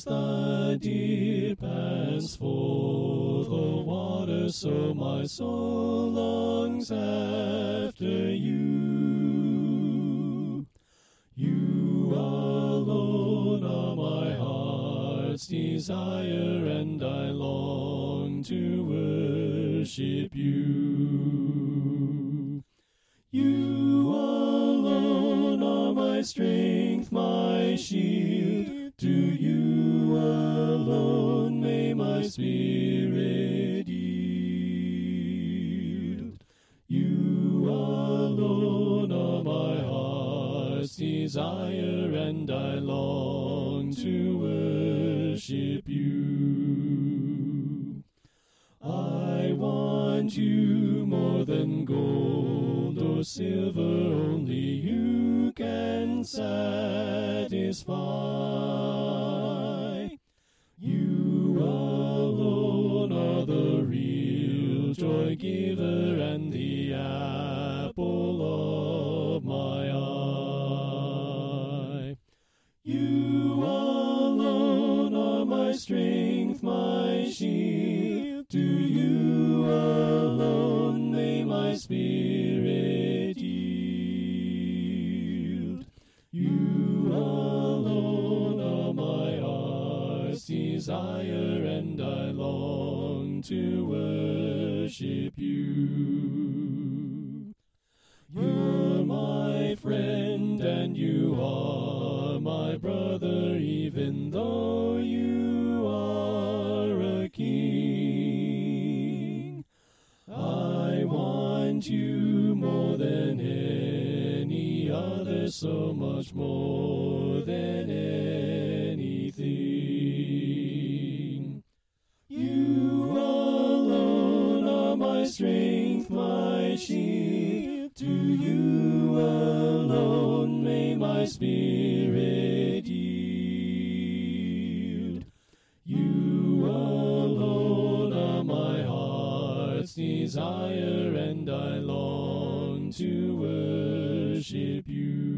the deer pants for the water, so my soul longs after you. You alone are my heart's desire, and I long to worship you. You alone are my strength, my shield. To you alone may my spirit yield. You alone are my heart's desire, and I long to worship you. I want you more than gold or silver, only you can satisfy. You alone are the real joy giver and the apple of my eye. You alone are my strength, my shield. To you alone may my spirit yield. You alone are my heart's desire, and I long to worship you. You're my friend and you are my brother, even though you are a king. I want you more than any other, so much more than anything. You alone are my strength, my shield. To you alone may my spirit yield. You alone are my heart's desire, and I long to worship you.